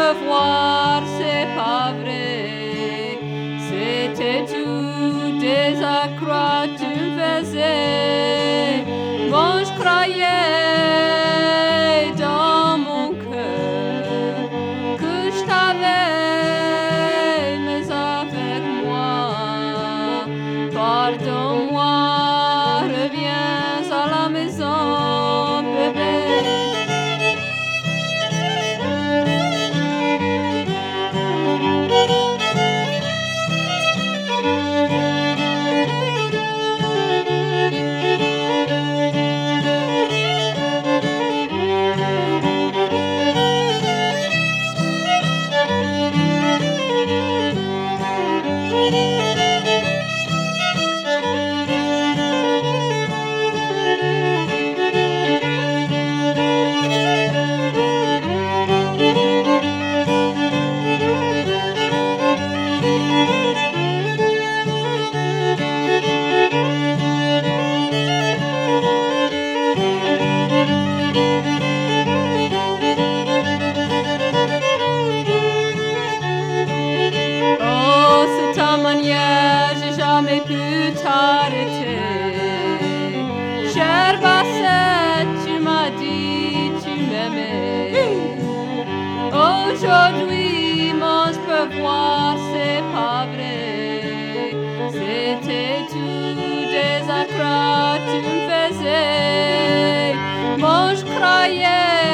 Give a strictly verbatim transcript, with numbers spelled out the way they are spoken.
peut voir, c'est pas vrai. C'était tout des accrocs tu me faisais. Bon, je croyais dans mon cœur que je t'avais, mais avec moi, pardonne-moi, reviens à la maison, bébé. Oh, c'est ta manière, j'ai jamais pu t'arrêter. Cher Bassette, tu m'as dit tu m'aimais. Aujourd'hui, mon je peux voir, c'est pas vrai. C'était tout des accrocs tu me faisais. Moi, je croyais